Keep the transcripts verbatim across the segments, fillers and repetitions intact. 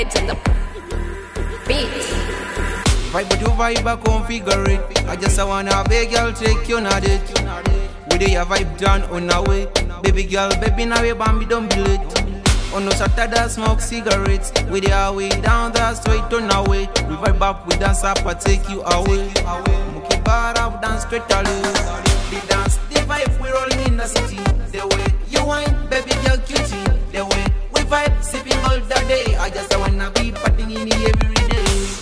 vibes on the beat. Vibe but you vibe, I configure it. I just wanna beg girl, take you not it. We dey a vibe done on our way. Baby girl, baby now we bambi don't be late. On no Saturday smoke cigarettes. We dey our way down the straight on our way. We vibe up, we dance up, I take you away. Muki bar up, dance straight away. The dance, the vibe, we rolling in the city. The way you whine, baby girl, cutie. The way we vibe, sipping all the day. I just wanna be partying in the every day.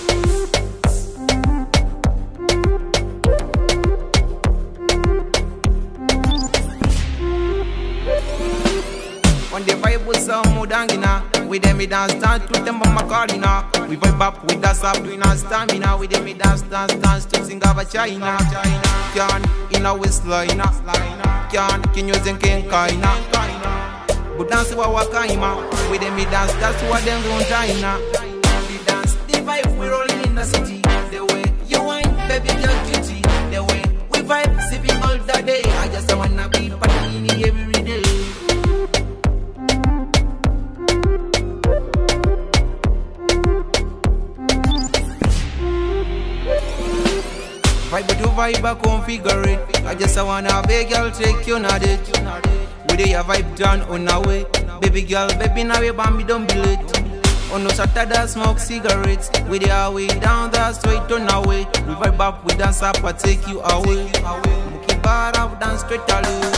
On the vibe with some mudangina. With them we dance, dance to them on Macarena. We vibe up with us up doing our stamina. With them we dance, dance, dance to sing of a China. Can in a waistline. Can can use and can kaina. But dance wa wakaima. With them we dance, that's what them don't China. We dance, the vibe we rolling in the city. The way you whine, baby girl cutie. The way we vibe, sipping all the day. I just wanna be partying every day. Vibe but you vibe, I configure it. I just wanna beg girl, take you not it. We dey a vibe done on our way. Baby girl, baby now we bambi don't be late. On no Saturday smoke cigarettes. We dey our way down the straight on our way. We vibe up, we dance up, I take you away. Muki bar up, dance straight away.